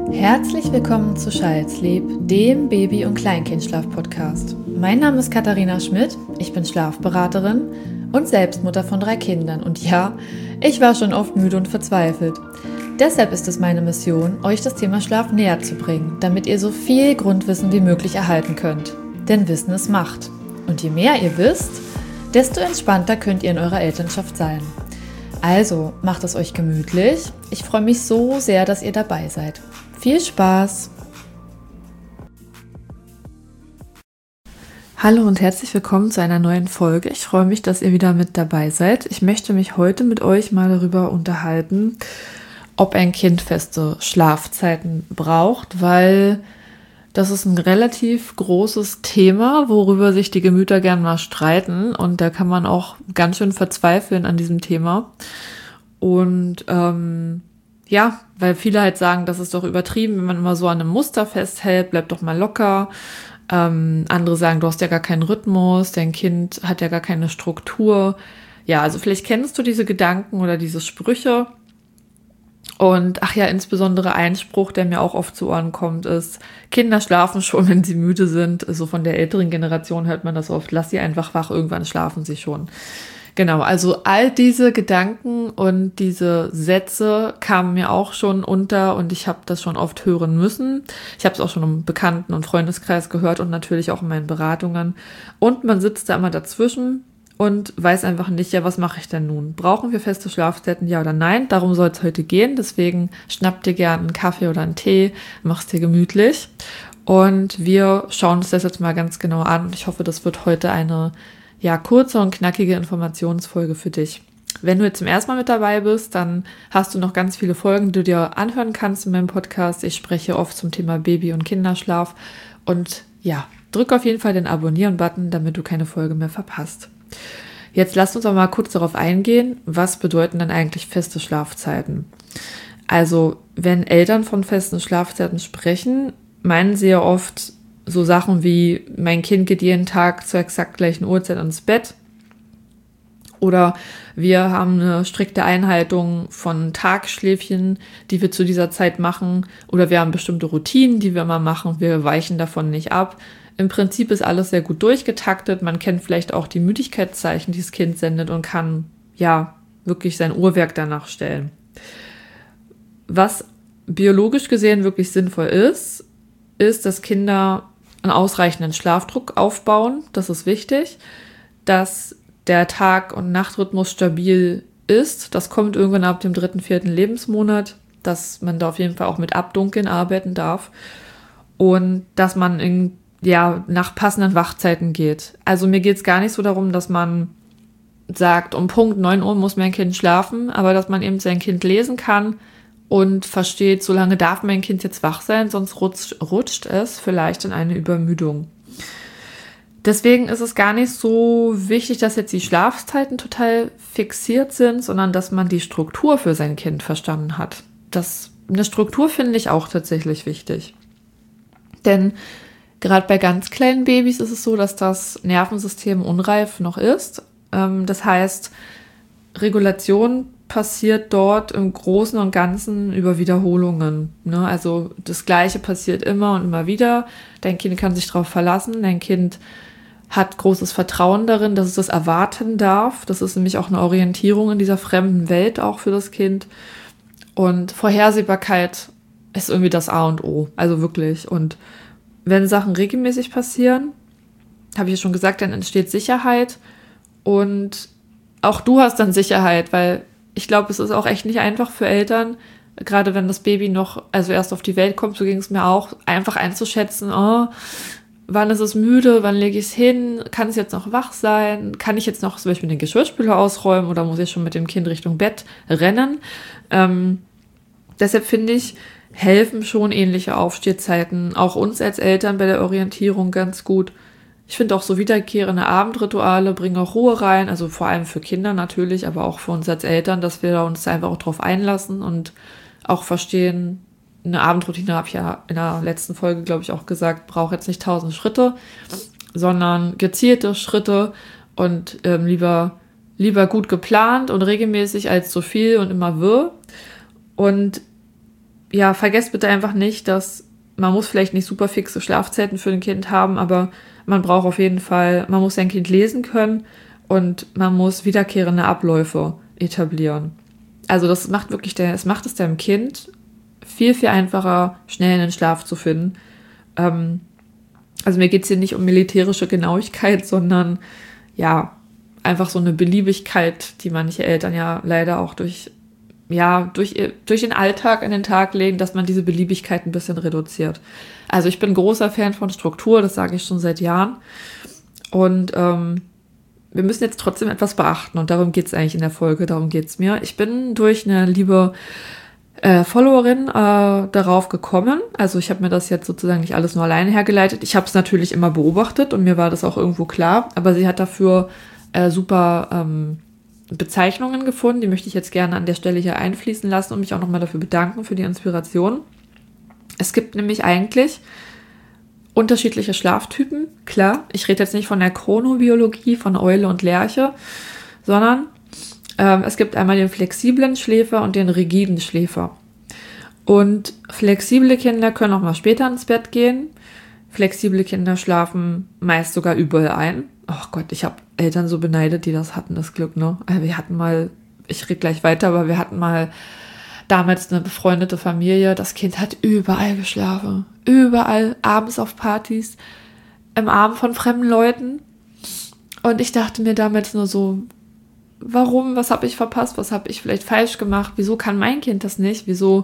Herzlich willkommen zu Child's-Lieb, dem Baby- und Kleinkindschlaf-Podcast. Mein Name ist Katharina Schmidt, ich bin Schlafberaterin und Selbstmutter von 3 Kindern. Und ja, ich war schon oft müde und verzweifelt. Deshalb ist es meine Mission, euch das Thema Schlaf näher zu bringen, damit ihr so viel Grundwissen wie möglich erhalten könnt. Denn Wissen ist Macht. Und je mehr ihr wisst, desto entspannter könnt ihr in eurer Elternschaft sein. Also, macht es euch gemütlich. Ich freue mich so sehr, dass ihr dabei seid. Viel Spaß! Hallo und herzlich willkommen zu einer neuen Folge. Ich freue mich, dass ihr wieder mit dabei seid. Ich möchte mich heute mit euch mal darüber unterhalten, ob ein Kind feste Schlafzeiten braucht, weil das ist ein relativ großes Thema, worüber sich die Gemüter gern mal streiten, und da kann man auch ganz schön verzweifeln an diesem Thema. Und ja, weil viele halt sagen, das ist doch übertrieben, wenn man immer so an einem Muster festhält, bleib doch mal locker. Andere sagen, du hast ja gar keinen Rhythmus, dein Kind hat ja gar keine Struktur. Ja, also vielleicht kennst du diese Gedanken oder diese Sprüche. Und ach ja, insbesondere ein Spruch, der mir auch oft zu Ohren kommt, ist: Kinder schlafen schon, wenn sie müde sind. Also von der älteren Generation hört man das oft: Lass sie einfach wach, irgendwann schlafen sie schon. Genau, also all diese Gedanken und diese Sätze kamen mir auch schon unter und ich habe das schon oft hören müssen. Ich habe es auch schon im Bekannten- und Freundeskreis gehört und natürlich auch in meinen Beratungen. Und man sitzt da immer dazwischen und weiß einfach nicht, ja, was mache ich denn nun? Brauchen wir feste Schlafzeiten, ja oder nein? Darum soll es heute gehen. Deswegen schnapp dir gerne einen Kaffee oder einen Tee, mach's dir gemütlich. Und wir schauen uns das jetzt mal ganz genau an. Und ich hoffe, das wird heute eine kurze und knackige Informationsfolge für dich. Wenn du jetzt zum ersten Mal mit dabei bist, dann hast du noch ganz viele Folgen, die du dir anhören kannst in meinem Podcast. Ich spreche oft zum Thema Baby- und Kinderschlaf. Und ja, drück auf jeden Fall den Abonnieren-Button, damit du keine Folge mehr verpasst. Jetzt lasst uns aber mal kurz darauf eingehen, was bedeuten denn eigentlich feste Schlafzeiten? Also, wenn Eltern von festen Schlafzeiten sprechen, meinen sie ja oft so Sachen wie: Mein Kind geht jeden Tag zur exakt gleichen Uhrzeit ins Bett. Oder wir haben eine strikte Einhaltung von Tagschläfchen, die wir zu dieser Zeit machen. Oder wir haben bestimmte Routinen, die wir immer machen. Wir weichen davon nicht ab. Im Prinzip ist alles sehr gut durchgetaktet. Man kennt vielleicht auch die Müdigkeitszeichen, die das Kind sendet, und kann ja wirklich sein Uhrwerk danach stellen. Was biologisch gesehen wirklich sinnvoll ist, dass Kinder einen ausreichenden Schlafdruck aufbauen. Das ist wichtig. Dass der Tag- und Nachtrhythmus stabil ist. Das kommt irgendwann ab dem 3., 4. Lebensmonat, dass man da auf jeden Fall auch mit Abdunkeln arbeiten darf. Und dass man nach passenden Wachzeiten geht. Also mir geht es gar nicht so darum, dass man sagt, um Punkt 9 Uhr muss mein Kind schlafen, aber dass man eben sein Kind lesen kann und versteht, so lange darf mein Kind jetzt wach sein, sonst rutscht es vielleicht in eine Übermüdung. Deswegen ist es gar nicht so wichtig, dass jetzt die Schlafzeiten total fixiert sind, sondern dass man die Struktur für sein Kind verstanden hat. Eine Struktur finde ich auch tatsächlich wichtig. Denn gerade bei ganz kleinen Babys ist es so, dass das Nervensystem unreif noch ist. Das heißt, Regulation passiert dort im Großen und Ganzen über Wiederholungen. Ne? Also das Gleiche passiert immer und immer wieder. Dein Kind kann sich darauf verlassen. Dein Kind hat großes Vertrauen darin, dass es das erwarten darf. Das ist nämlich auch eine Orientierung in dieser fremden Welt auch für das Kind. Und Vorhersehbarkeit ist irgendwie das A und O. Also wirklich. Und wenn Sachen regelmäßig passieren, habe ich ja schon gesagt, dann entsteht Sicherheit. Und auch du hast dann Sicherheit, weil ich glaube, es ist auch echt nicht einfach für Eltern, gerade wenn das Baby erst auf die Welt kommt, so ging es mir auch, einfach einzuschätzen, wann ist es müde, wann lege ich es hin, kann es jetzt noch wach sein, kann ich jetzt noch zum Beispiel den Geschirrspüler ausräumen oder muss ich schon mit dem Kind Richtung Bett rennen? Deshalb finde ich, helfen schon ähnliche Aufstehzeiten auch uns als Eltern bei der Orientierung ganz gut. Ich finde auch so wiederkehrende Abendrituale bringen auch Ruhe rein, also vor allem für Kinder natürlich, aber auch für uns als Eltern, dass wir uns einfach auch drauf einlassen und auch verstehen, eine Abendroutine, habe ich ja in der letzten Folge, glaube ich, auch gesagt, braucht jetzt nicht 1000 Schritte, sondern gezielte Schritte und lieber gut geplant und regelmäßig als zu viel und immer wirr. Und ja, vergesst bitte einfach nicht, dass man muss vielleicht nicht super fixe Schlafzeiten für ein Kind haben, aber man braucht auf jeden Fall, man muss sein Kind lesen können und man muss wiederkehrende Abläufe etablieren. Also das macht wirklich, es macht es deinem Kind viel, viel einfacher, schnell in den Schlaf zu finden. Also mir geht es hier nicht um militärische Genauigkeit, sondern ja, einfach so eine Beliebigkeit, die manche Eltern ja leider auch durch den Alltag an den Tag legen, dass man diese Beliebigkeit ein bisschen reduziert. Also ich bin großer Fan von Struktur, das sage ich schon seit Jahren. Und wir müssen jetzt trotzdem etwas beachten und darum geht es eigentlich in der Folge, darum geht es mir. Ich bin durch eine liebe Followerin darauf gekommen. Also ich habe mir das jetzt sozusagen nicht alles nur alleine hergeleitet. Ich habe es natürlich immer beobachtet und mir war das auch irgendwo klar, aber sie hat dafür super Bezeichnungen gefunden, die möchte ich jetzt gerne an der Stelle hier einfließen lassen und mich auch nochmal dafür bedanken, für die Inspiration. Es gibt nämlich eigentlich unterschiedliche Schlaftypen. Klar, ich rede jetzt nicht von der Chronobiologie, von Eule und Lerche, sondern es gibt einmal den flexiblen Schläfer und den rigiden Schläfer. Und flexible Kinder können auch mal später ins Bett gehen. Flexible Kinder schlafen meist sogar überall ein. Oh Gott, ich habe Eltern so beneidet, die das hatten, das Glück, ne? Also wir hatten mal, ich rede gleich weiter, aber wir hatten mal damals eine befreundete Familie. Das Kind hat überall geschlafen. Überall, abends auf Partys, im Arm von fremden Leuten. Und ich dachte mir damals nur so, warum, was habe ich verpasst, was habe ich vielleicht falsch gemacht, wieso kann mein Kind das nicht, wieso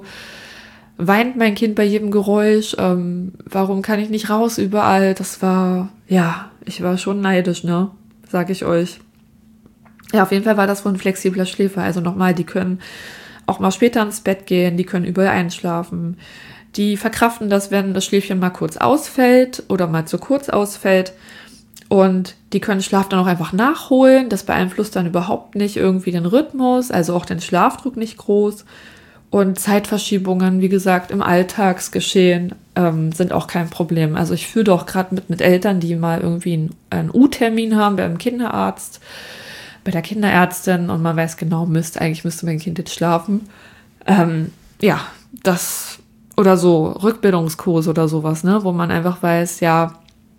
weint mein Kind bei jedem Geräusch, warum kann ich nicht raus überall, das war, ja, ich war schon neidisch, ne, sag ich euch. Ja, auf jeden Fall war das wohl ein flexibler Schläfer, also nochmal, die können auch mal später ins Bett gehen, die können überall einschlafen, die verkraften das, wenn das Schläfchen mal kurz ausfällt oder mal zu kurz ausfällt. Und die können Schlaf dann auch einfach nachholen. Das beeinflusst dann überhaupt nicht irgendwie den Rhythmus, also auch den Schlafdruck nicht groß. Und Zeitverschiebungen, wie gesagt, im Alltagsgeschehen sind auch kein Problem. Also ich fühle doch gerade mit Eltern, die mal irgendwie einen U-Termin haben beim Kinderarzt, bei der Kinderärztin und man weiß genau, eigentlich müsste mein Kind jetzt schlafen. Das oder so Rückbildungskurs oder sowas, ne, wo man einfach weiß, ja,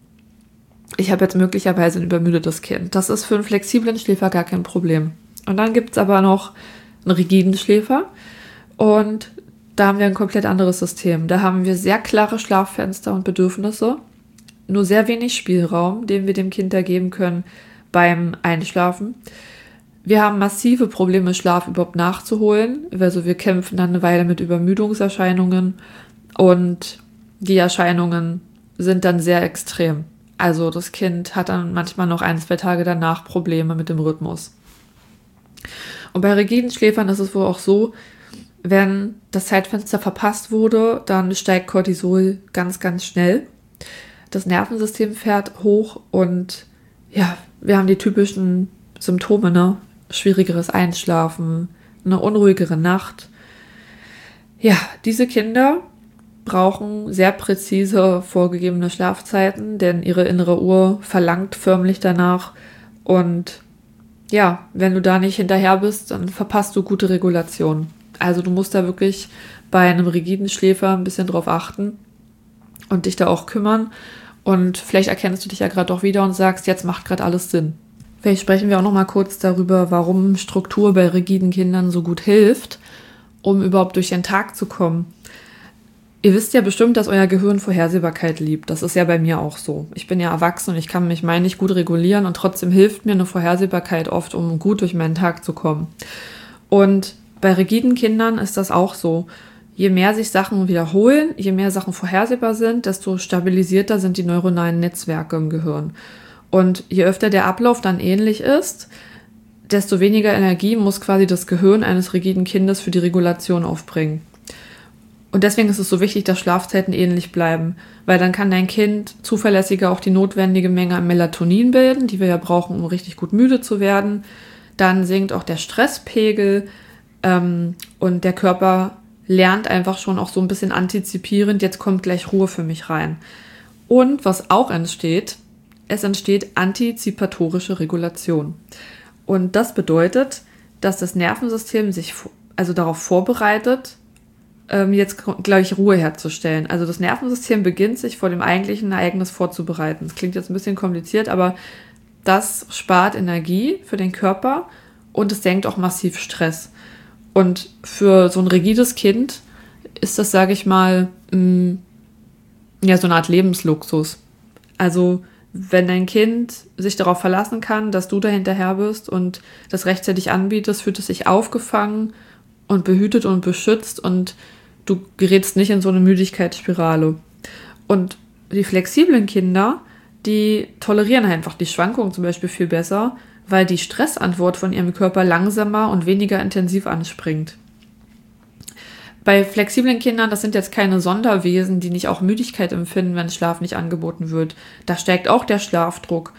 ich habe jetzt möglicherweise ein übermüdetes Kind. Das ist für einen flexiblen Schläfer gar kein Problem. Und dann gibt es aber noch einen rigiden Schläfer. Und da haben wir ein komplett anderes System. Da haben wir sehr klare Schlaffenster und Bedürfnisse. Nur sehr wenig Spielraum, den wir dem Kind da geben können beim Einschlafen. Wir haben massive Probleme, Schlaf überhaupt nachzuholen. Also wir kämpfen dann eine Weile mit Übermüdungserscheinungen. Und die Erscheinungen sind dann sehr extrem. Also das Kind hat dann manchmal noch 1-2 Tage danach Probleme mit dem Rhythmus. Und bei rigiden Schläfern ist es wohl auch so, wenn das Zeitfenster verpasst wurde, dann steigt Cortisol ganz, ganz schnell. Das Nervensystem fährt hoch und ja, wir haben die typischen Symptome, ne? Schwierigeres Einschlafen, eine unruhigere Nacht. Ja, diese Kinder brauchen sehr präzise vorgegebene Schlafzeiten, denn ihre innere Uhr verlangt förmlich danach. Und ja, wenn du da nicht hinterher bist, dann verpasst du gute Regulation. Also du musst da wirklich bei einem rigiden Schläfer ein bisschen drauf achten und dich da auch kümmern. Und vielleicht erkennst du dich ja gerade auch wieder und sagst, jetzt macht gerade alles Sinn. Vielleicht sprechen wir auch noch mal kurz darüber, warum Struktur bei rigiden Kindern so gut hilft, um überhaupt durch den Tag zu kommen. Ihr wisst ja bestimmt, dass euer Gehirn Vorhersehbarkeit liebt. Das ist ja bei mir auch so. Ich bin ja erwachsen und ich kann mich nicht gut regulieren und trotzdem hilft mir eine Vorhersehbarkeit oft, um gut durch meinen Tag zu kommen. Und bei rigiden Kindern ist das auch so. Je mehr sich Sachen wiederholen, je mehr Sachen vorhersehbar sind, desto stabilisierter sind die neuronalen Netzwerke im Gehirn. Und je öfter der Ablauf dann ähnlich ist, desto weniger Energie muss quasi das Gehirn eines rigiden Kindes für die Regulation aufbringen. Und deswegen ist es so wichtig, dass Schlafzeiten ähnlich bleiben, weil dann kann dein Kind zuverlässiger auch die notwendige Menge an Melatonin bilden, die wir ja brauchen, um richtig gut müde zu werden. Dann sinkt auch der Stresspegel und der Körper lernt einfach schon auch so ein bisschen antizipierend, jetzt kommt gleich Ruhe für mich rein. Und was auch entsteht, es entsteht antizipatorische Regulation. Und das bedeutet, dass das Nervensystem sich also darauf vorbereitet, jetzt gleich Ruhe herzustellen. Also das Nervensystem beginnt, sich vor dem eigentlichen Ereignis vorzubereiten. Das klingt jetzt ein bisschen kompliziert, aber das spart Energie für den Körper und es senkt auch massiv Stress. Und für so ein rigides Kind ist das, sage ich mal, ja, so eine Art Lebensluxus. Also wenn dein Kind sich darauf verlassen kann, dass du da hinterher bist und das rechtzeitig anbietest, fühlt es sich aufgefangen und behütet und beschützt und du gerätst nicht in so eine Müdigkeitsspirale. Und die flexiblen Kinder, die tolerieren einfach die Schwankungen zum Beispiel viel besser, weil die Stressantwort von ihrem Körper langsamer und weniger intensiv anspringt. Bei flexiblen Kindern, das sind jetzt keine Sonderwesen, die nicht auch Müdigkeit empfinden, wenn Schlaf nicht angeboten wird. Da steigt auch der Schlafdruck.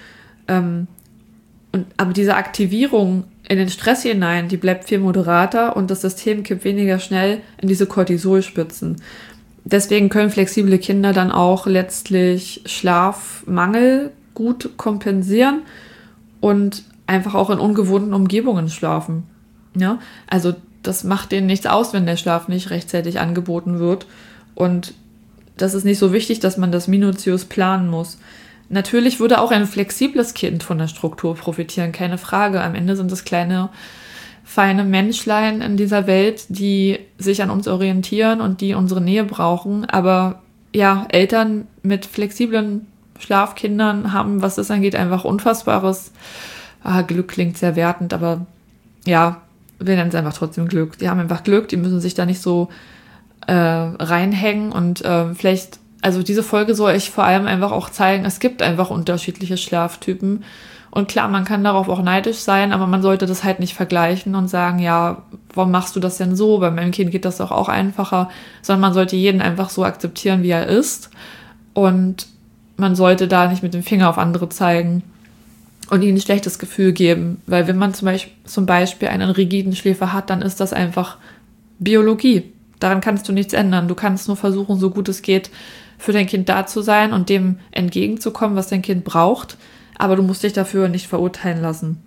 Aber diese Aktivierung in den Stress hinein, die bleibt viel moderater und das System kippt weniger schnell in diese Cortisolspitzen. Deswegen können flexible Kinder dann auch letztlich Schlafmangel gut kompensieren und einfach auch in ungewohnten Umgebungen schlafen. Ja? Also das macht denen nichts aus, wenn der Schlaf nicht rechtzeitig angeboten wird. Und das ist nicht so wichtig, dass man das minutiös planen muss. Natürlich würde auch ein flexibles Kind von der Struktur profitieren, keine Frage. Am Ende sind es kleine, feine Menschlein in dieser Welt, die sich an uns orientieren und die unsere Nähe brauchen. Aber ja, Eltern mit flexiblen Schlafkindern haben, was das angeht, einfach unfassbares Glück klingt sehr wertend, aber ja, wir nennen es einfach trotzdem Glück. Die haben einfach Glück, die müssen sich da nicht so reinhängen und vielleicht, also diese Folge soll ich vor allem einfach auch zeigen, es gibt einfach unterschiedliche Schlaftypen und klar, man kann darauf auch neidisch sein, aber man sollte das halt nicht vergleichen und sagen, ja, warum machst du das denn so? Bei meinem Kind geht das doch auch einfacher, sondern man sollte jeden einfach so akzeptieren, wie er ist und man sollte da nicht mit dem Finger auf andere zeigen und ihnen ein schlechtes Gefühl geben, weil wenn man zum Beispiel einen rigiden Schläfer hat, dann ist das einfach Biologie. Daran kannst du nichts ändern. Du kannst nur versuchen, so gut es geht, für dein Kind da zu sein und dem entgegenzukommen, was dein Kind braucht, aber du musst dich dafür nicht verurteilen lassen.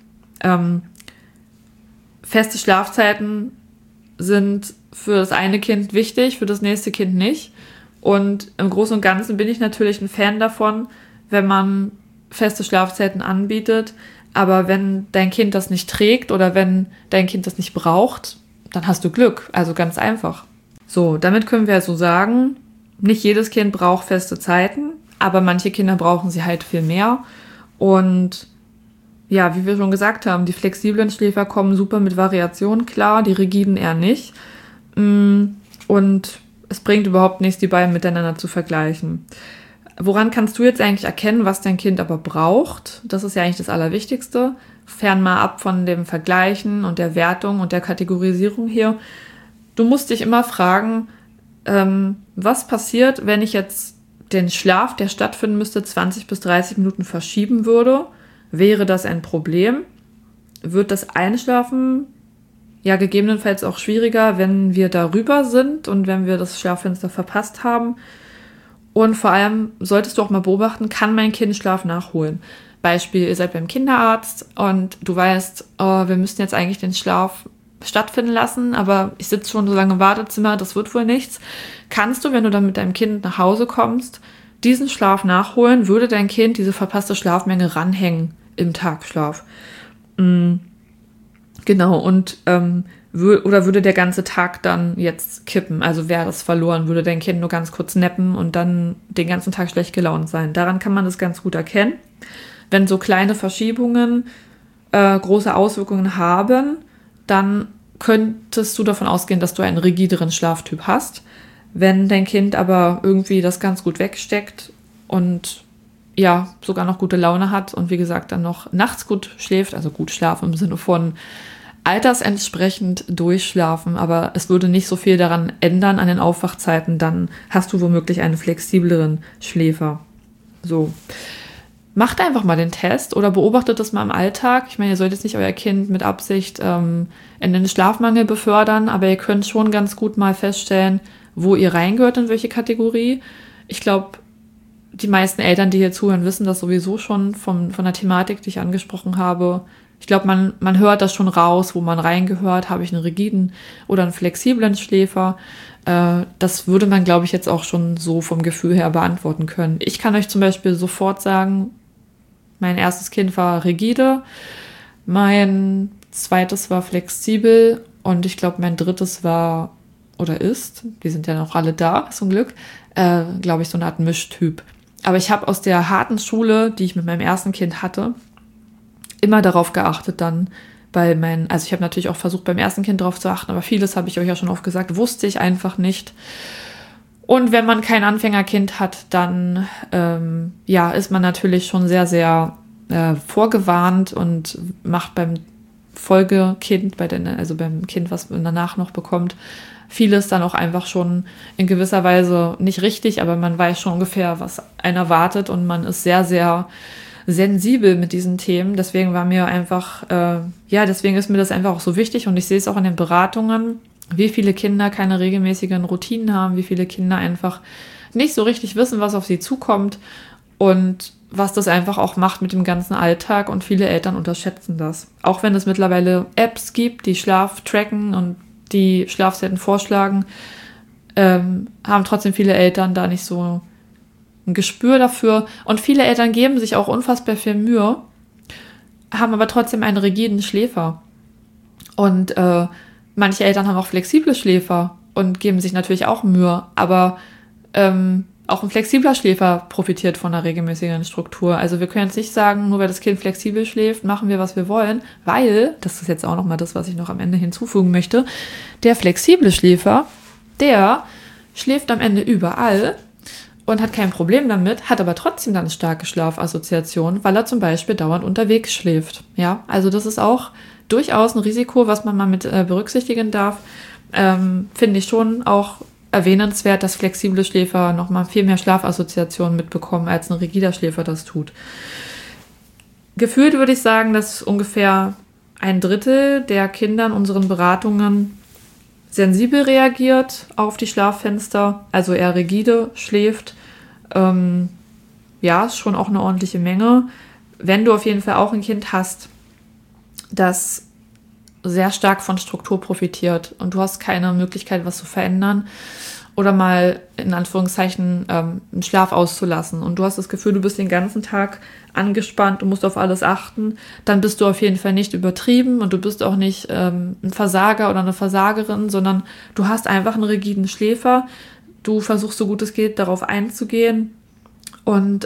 Feste Schlafzeiten sind für das eine Kind wichtig, für das nächste Kind nicht. Und im Großen und Ganzen bin ich natürlich ein Fan davon, wenn man feste Schlafzeiten anbietet, aber wenn dein Kind das nicht trägt oder wenn dein Kind das nicht braucht, dann hast du Glück, also ganz einfach. So, damit können wir also sagen, nicht jedes Kind braucht feste Zeiten, aber manche Kinder brauchen sie halt viel mehr und ja, wie wir schon gesagt haben, die flexiblen Schläfer kommen super mit Variationen klar, die rigiden eher nicht und es bringt überhaupt nichts, die beiden miteinander zu vergleichen. Woran kannst du jetzt eigentlich erkennen, was dein Kind aber braucht? Das ist ja eigentlich das Allerwichtigste. Fern mal ab von dem Vergleichen und der Wertung und der Kategorisierung hier. Du musst dich immer fragen, was passiert, wenn ich jetzt den Schlaf, der stattfinden müsste, 20 bis 30 Minuten verschieben würde? Wäre das ein Problem? Wird das Einschlafen ja gegebenenfalls auch schwieriger, wenn wir darüber sind und wenn wir das Schlaffenster verpasst haben? Und vor allem solltest du auch mal beobachten, kann mein Kind Schlaf nachholen? Beispiel, ihr seid beim Kinderarzt und du weißt, wir müssen jetzt eigentlich den Schlaf stattfinden lassen, aber ich sitze schon so lange im Wartezimmer, das wird wohl nichts. Kannst du, wenn du dann mit deinem Kind nach Hause kommst, diesen Schlaf nachholen? Würde dein Kind diese verpasste Schlafmenge ranhängen im Tagschlaf? Genau, und oder würde der ganze Tag dann jetzt kippen? Also wäre das verloren, würde dein Kind nur ganz kurz nappen und dann den ganzen Tag schlecht gelaunt sein. Daran kann man das ganz gut erkennen. Wenn so kleine Verschiebungen große Auswirkungen haben, dann könntest du davon ausgehen, dass du einen rigideren Schlaftyp hast. Wenn dein Kind aber irgendwie das ganz gut wegsteckt und ja, sogar noch gute Laune hat und wie gesagt dann noch nachts gut schläft, also gut schlafen im Sinne von altersentsprechend durchschlafen, aber es würde nicht so viel daran ändern an den Aufwachzeiten, dann hast du womöglich einen flexibleren Schläfer. So. Macht einfach mal den Test oder beobachtet das mal im Alltag. Ich meine, ihr sollt jetzt nicht euer Kind mit Absicht in den Schlafmangel befördern, aber ihr könnt schon ganz gut mal feststellen, wo ihr reingehört, in welche Kategorie. Ich glaube, die meisten Eltern, die hier zuhören, wissen das sowieso schon von der Thematik, die ich angesprochen habe. Ich glaube, man hört das schon raus, wo man reingehört. Habe ich einen rigiden oder einen flexiblen Schläfer? Das würde man, glaube ich, jetzt auch schon so vom Gefühl her beantworten können. Ich kann euch zum Beispiel sofort sagen, mein erstes Kind war rigide, mein zweites war flexibel und ich glaube, mein drittes war oder ist, die sind ja noch alle da, zum Glück, glaube ich, so eine Art Mischtyp. Aber ich habe aus der harten Schule, die ich mit meinem ersten Kind hatte, immer darauf geachtet dann, also ich habe natürlich auch versucht, beim ersten Kind darauf zu achten, aber vieles habe ich euch ja schon oft gesagt, wusste ich einfach nicht. Und wenn man kein Anfängerkind hat, dann ist man natürlich schon sehr, sehr vorgewarnt und macht beim Folgekind, beim Kind, was man danach noch bekommt, vieles dann auch einfach schon in gewisser Weise nicht richtig, aber man weiß schon ungefähr, was einen erwartet und man ist sehr, sehr sensibel mit diesen Themen. Deswegen deswegen ist mir das einfach auch so wichtig und ich sehe es auch in den Beratungen, wie viele Kinder keine regelmäßigen Routinen haben, wie viele Kinder einfach nicht so richtig wissen, was auf sie zukommt und was das einfach auch macht mit dem ganzen Alltag und viele Eltern unterschätzen das. Auch wenn es mittlerweile Apps gibt, die Schlaf tracken und die Schlafzeiten vorschlagen, haben trotzdem viele Eltern da nicht so ein Gespür dafür. Und viele Eltern geben sich auch unfassbar viel Mühe, haben aber trotzdem einen rigiden Schläfer. Und manche Eltern haben auch flexible Schläfer und geben sich natürlich auch Mühe. Aber auch ein flexibler Schläfer profitiert von einer regelmäßigen Struktur. Also wir können jetzt nicht sagen, nur weil das Kind flexibel schläft, machen wir, was wir wollen, weil, das ist jetzt auch nochmal das, was ich noch am Ende hinzufügen möchte, der flexible Schläfer, der schläft am Ende überall und hat kein Problem damit, hat aber trotzdem dann eine starke Schlafassoziation, weil er zum Beispiel dauernd unterwegs schläft. Ja, also das ist auch durchaus ein Risiko, was man mal mit berücksichtigen darf. Finde ich schon auch erwähnenswert, dass flexible Schläfer nochmal viel mehr Schlafassoziationen mitbekommen, als ein rigider Schläfer das tut. Gefühlt würde ich sagen, dass ungefähr 1/3 der Kinder in unseren Beratungen sensibel reagiert auf die Schlaffenster, also eher rigide schläft. Ist schon auch eine ordentliche Menge. Wenn du auf jeden Fall auch ein Kind hast, das sehr stark von Struktur profitiert und du hast keine Möglichkeit, was zu verändern oder mal in Anführungszeichen einen Schlaf auszulassen und du hast das Gefühl, du bist den ganzen Tag angespannt und musst auf alles achten, dann bist du auf jeden Fall nicht übertrieben und du bist auch nicht ein Versager oder eine Versagerin, sondern du hast einfach einen rigiden Schläfer, du versuchst so gut es geht, darauf einzugehen und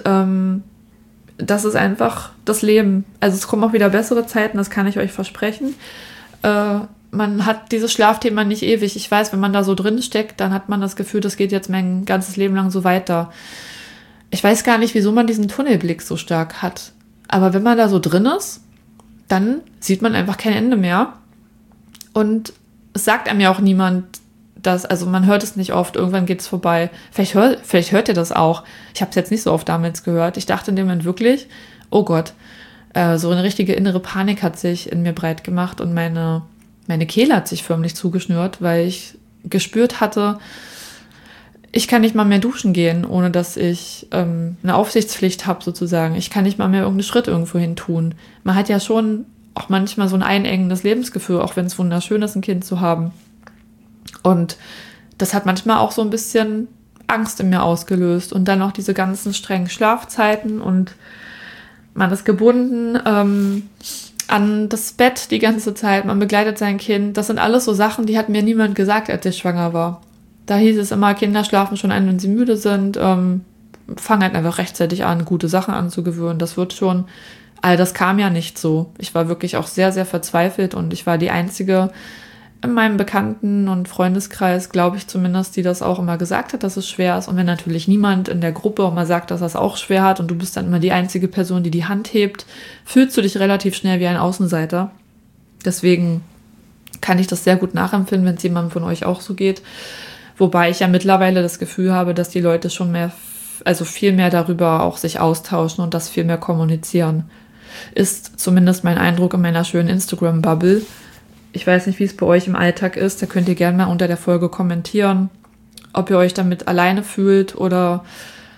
das ist einfach das Leben. Also es kommen auch wieder bessere Zeiten, das kann ich euch versprechen. Man hat dieses Schlafthema nicht ewig. Ich weiß, wenn man da so drin steckt, dann hat man das Gefühl, das geht jetzt mein ganzes Leben lang so weiter. Ich weiß gar nicht, wieso man diesen Tunnelblick so stark hat. Aber wenn man da so drin ist, dann sieht man einfach kein Ende mehr. Und es sagt einem ja auch niemand, also man hört es nicht oft, irgendwann geht es vorbei. Vielleicht hört ihr das auch. Ich habe es jetzt nicht so oft damals gehört. Ich dachte in dem Moment wirklich, oh Gott, so eine richtige innere Panik hat sich in mir breit gemacht und meine Kehle hat sich förmlich zugeschnürt, weil ich gespürt hatte, ich kann nicht mal mehr duschen gehen, ohne dass ich eine Aufsichtspflicht habe sozusagen. Ich kann nicht mal mehr irgendeinen Schritt irgendwo hin tun. Man hat ja schon auch manchmal so ein einengendes Lebensgefühl, auch wenn es wunderschön ist, ein Kind zu haben. Und das hat manchmal auch so ein bisschen Angst in mir ausgelöst. Und dann noch diese ganzen strengen Schlafzeiten und man ist gebunden an das Bett die ganze Zeit, man begleitet sein Kind. Das sind alles so Sachen, die hat mir niemand gesagt, als ich schwanger war. Da hieß es immer, Kinder schlafen schon ein, wenn sie müde sind. Fangen halt einfach rechtzeitig an, gute Sachen anzugewöhnen. Das wird schon, all das kam ja nicht so. Ich war wirklich auch sehr, sehr verzweifelt und ich war die Einzige in meinem Bekannten- und Freundeskreis, glaube ich zumindest, die das auch immer gesagt hat, dass es schwer ist. Und wenn natürlich niemand in der Gruppe auch mal sagt, dass er es auch schwer hat und du bist dann immer die einzige Person, die die Hand hebt, fühlst du dich relativ schnell wie ein Außenseiter. Deswegen kann ich das sehr gut nachempfinden, wenn es jemandem von euch auch so geht. Wobei ich ja mittlerweile das Gefühl habe, dass die Leute schon viel mehr darüber auch sich austauschen und das viel mehr kommunizieren. Ist zumindest mein Eindruck in meiner schönen Instagram-Bubble. Ich weiß nicht, wie es bei euch im Alltag ist. Da könnt ihr gerne mal unter der Folge kommentieren, ob ihr euch damit alleine fühlt oder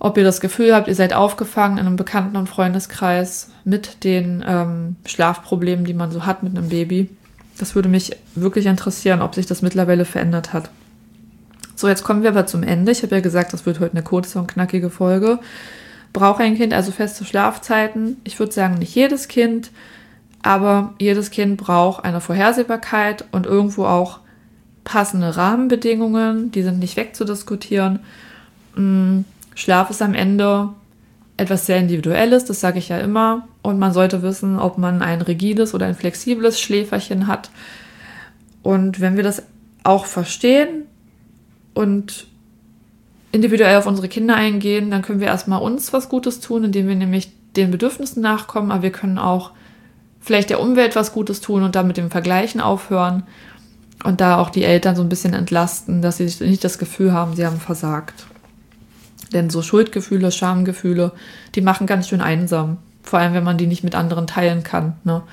ob ihr das Gefühl habt, ihr seid aufgefangen in einem Bekannten- und Freundeskreis mit den Schlafproblemen, die man so hat mit einem Baby. Das würde mich wirklich interessieren, ob sich das mittlerweile verändert hat. So, jetzt kommen wir aber zum Ende. Ich habe ja gesagt, das wird heute eine kurze und knackige Folge. Braucht ein Kind also feste Schlafzeiten? Ich würde sagen, nicht jedes Kind, aber jedes Kind braucht eine Vorhersehbarkeit und irgendwo auch passende Rahmenbedingungen. Die sind nicht wegzudiskutieren. Schlaf ist am Ende etwas sehr Individuelles, das sage ich ja immer. Und man sollte wissen, ob man ein rigides oder ein flexibles Schläferchen hat. Und wenn wir das auch verstehen und individuell auf unsere Kinder eingehen, dann können wir erstmal uns was Gutes tun, indem wir nämlich den Bedürfnissen nachkommen. Aber wir können auch vielleicht der Umwelt was Gutes tun und dann mit dem Vergleichen aufhören. Und da auch die Eltern so ein bisschen entlasten, dass sie nicht das Gefühl haben, sie haben versagt. Denn so Schuldgefühle, Schamgefühle, die machen ganz schön einsam. Vor allem, wenn man die nicht mit anderen teilen kann. Ne?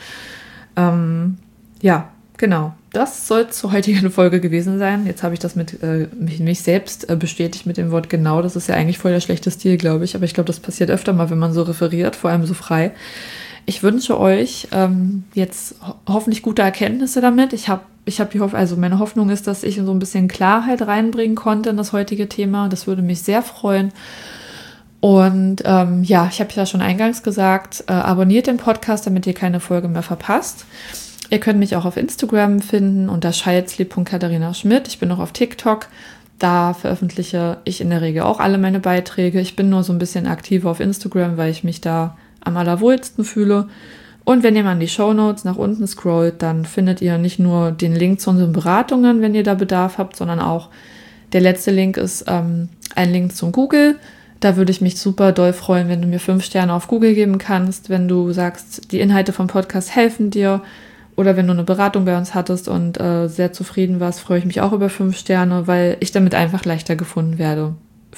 Ja, genau. Das soll es zur heutigen Folge gewesen sein. Jetzt habe ich das mit mich selbst bestätigt mit dem Wort genau. Das ist ja eigentlich voll der schlechte Stil, glaube ich. Aber ich glaube, das passiert öfter mal, wenn man so referiert, vor allem so frei. Ich wünsche euch jetzt hoffentlich gute Erkenntnisse damit. Meine Hoffnung ist, dass ich so ein bisschen Klarheit reinbringen konnte in das heutige Thema. Das würde mich sehr freuen. Und ich habe ja schon eingangs gesagt, abonniert den Podcast, damit ihr keine Folge mehr verpasst. Ihr könnt mich auch auf Instagram finden unter scheidsley.katharina-schmidt. Ich bin noch auf TikTok. Da veröffentliche ich in der Regel auch alle meine Beiträge. Ich bin nur so ein bisschen aktiver auf Instagram, weil ich mich da am allerwohlsten fühle. Und wenn ihr mal in die Shownotes nach unten scrollt, dann findet ihr nicht nur den Link zu unseren Beratungen, wenn ihr da Bedarf habt, sondern auch der letzte Link ist ein Link zum Google. Da würde ich mich super doll freuen, wenn du mir 5 Sterne auf Google geben kannst, wenn du sagst, die Inhalte vom Podcast helfen dir oder wenn du eine Beratung bei uns hattest und sehr zufrieden warst, freue ich mich auch über 5 Sterne, weil ich damit einfach leichter gefunden werde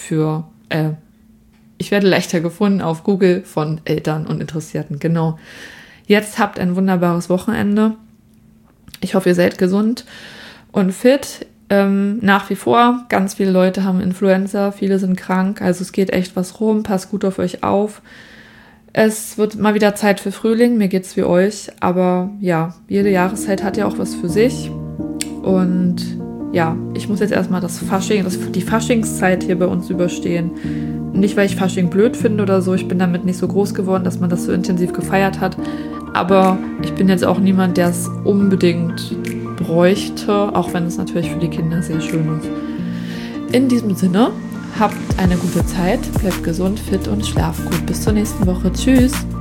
ich werde leichter gefunden auf Google von Eltern und Interessierten, genau. Jetzt habt ein wunderbares Wochenende. Ich hoffe, ihr seid gesund und fit. Nach wie vor, ganz viele Leute haben Influenza, viele sind krank, also es geht echt was rum, passt gut auf euch auf. Es wird mal wieder Zeit für Frühling, mir geht's wie euch, aber ja, jede Jahreszeit hat ja auch was für sich. Und ja, ich muss jetzt erstmal die Faschingszeit hier bei uns überstehen. Nicht, weil ich Fasching blöd finde oder so, ich bin damit nicht so groß geworden, dass man das so intensiv gefeiert hat. Aber ich bin jetzt auch niemand, der es unbedingt bräuchte, auch wenn es natürlich für die Kinder sehr schön ist. In diesem Sinne, habt eine gute Zeit, bleibt gesund, fit und schlaft gut. Bis zur nächsten Woche. Tschüss!